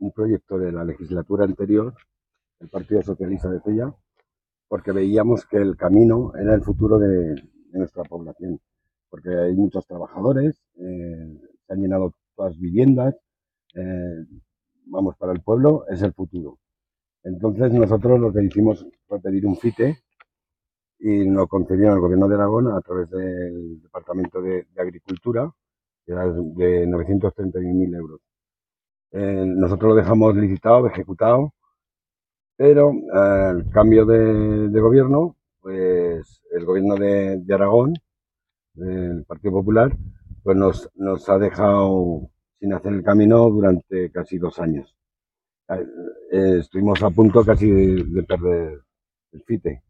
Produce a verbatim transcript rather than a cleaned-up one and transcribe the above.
un proyecto de la legislatura anterior, el Partido Socialista de Cella, porque veíamos que el camino era el futuro de, de nuestra población, porque hay muchos trabajadores, eh, se han llenado todas viviendas, eh, vamos, para el pueblo es el futuro. Entonces nosotros lo que hicimos fue pedir un FITE y nos concedieron el Gobierno de Aragón a través del Departamento de, de Agricultura, que era de novecientos treinta y un mil euros. Eh, nosotros lo dejamos licitado, ejecutado, pero eh, el cambio de, de, gobierno, pues el gobierno de, de Aragón, del Partido Popular, pues nos, nos, ha dejado sin hacer el camino durante casi dos años. Eh, estuvimos a punto casi de, de perder el FITE.